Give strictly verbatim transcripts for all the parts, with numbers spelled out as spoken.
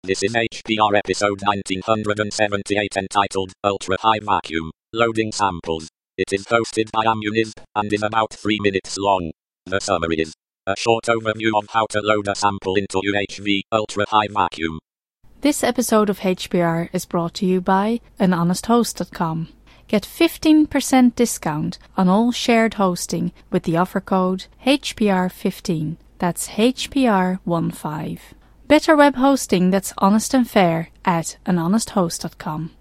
This is H P R episode nineteen seventy-eight entitled Ultra High Vacuum, Loading Samples. It is hosted by Amuniz, and is about three minutes long. The summary is a short overview of how to load a sample into U H V Ultra High Vacuum. This episode of H P R is brought to you by an honest host dot com. Get fifteen percent discount on all shared hosting with the offer code H P R fifteen. That's H P R fifteen. Better web hosting that's honest and fair at an honest host dot com.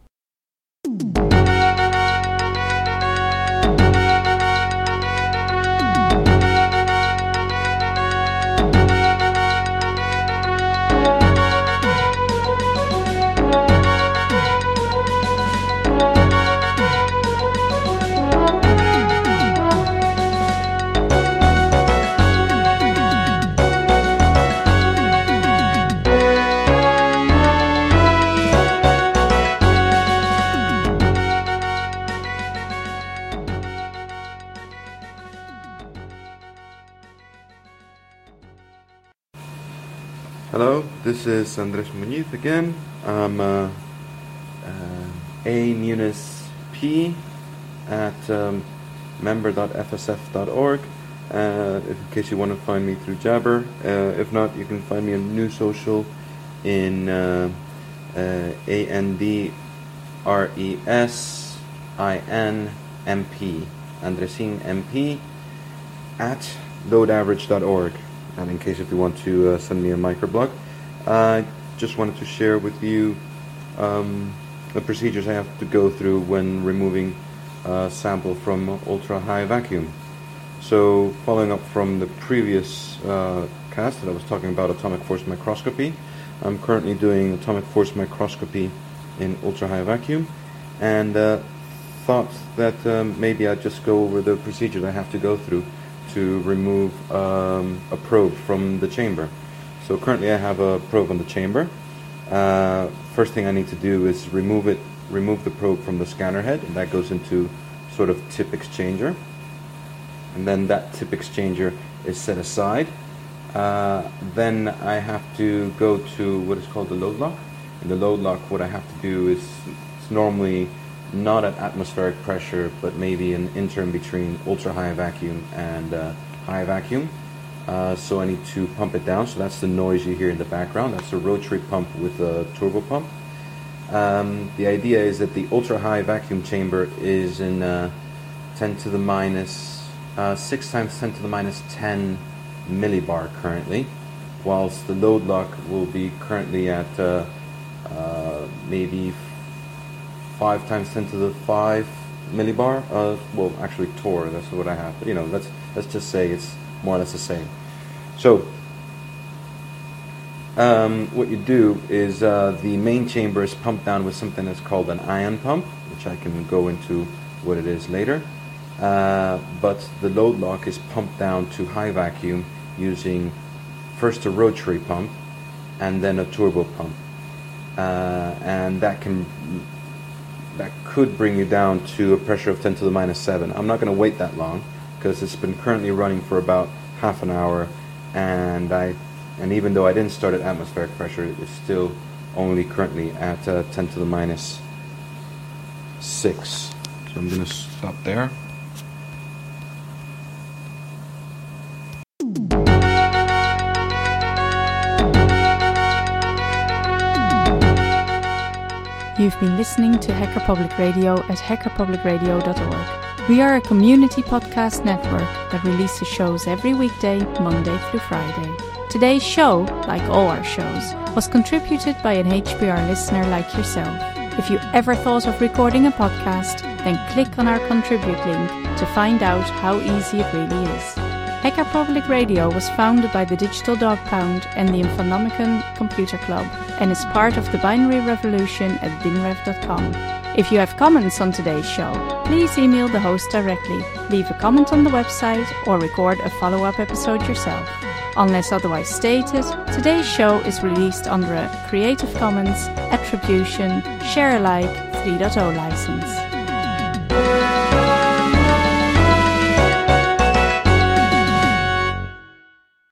Hello, this is Andres Muñiz again. I'm uh, uh, A Muniz P at um, member dot f s f dot org. Uh, in case you want to find me through Jabber. Uh, if not, you can find me on New Social in uh, uh, A N D R E S I N M P, Andresin M P at load average dot org. And in case if you want to uh, send me a microblog, I uh, just wanted to share with you um, the procedures I have to go through when removing a sample from ultra high vacuum. So following up from the previous uh, cast that I was talking about atomic force microscopy, I'm currently doing atomic force microscopy in ultra high vacuum, and uh, thought that um, maybe I'd just go over the procedures I have to go through to remove um, a probe from the chamber. So currently I have a probe on the chamber. Uh, first thing I need to do is remove it, remove the probe from the scanner head, and that goes into sort of tip exchanger. And then that tip exchanger is set aside. Uh, then I have to go to what is called the load lock. In the load lock, what I have to do is, it's normally not at atmospheric pressure, but maybe an interim between ultra high vacuum and uh, high vacuum. Uh, so I need to pump it down. So that's the noise you hear in the background. That's a rotary pump with a turbo pump. Um, the idea is that the ultra high vacuum chamber is in uh, ten to the minus uh, six times ten to the minus ten millibar currently, whilst the load lock will be currently at uh, uh, maybe five times ten to the five millibar. Uh, well, actually, Tor. That's what I have. But you know, let's let's just say it's more or less the same. So, um, what you do is uh, the main chamber is pumped down with something that's called an ion pump, which I can go into what it is later. Uh, but the load lock is pumped down to high vacuum using first a rotary pump and then a turbo pump, uh, and that can. That could bring you down to a pressure of ten to the minus seven. I'm not going to wait that long because it's been currently running for about half an hour, and I, and even though I didn't start at atmospheric pressure, it's still only currently at uh, ten to the minus six. So I'm going to stop there. You've been listening to Hacker Public Radio at hacker public radio dot org. We are a community podcast network that releases shows every weekday, Monday through Friday. Today's show, like all our shows, was contributed by an H P R listener like yourself. If you ever thought of recording a podcast, then click on our contribute link to find out how easy it really is. Hacker Public Radio was founded by the Digital Dog Pound and the Infonomicon Computer Club, and is part of the binary revolution at binrev dot com. If you have comments on today's show, please email the host directly, leave a comment on the website, or record a follow-up episode yourself. Unless otherwise stated, today's show is released under a Creative Commons Attribution Share Alike three point oh license.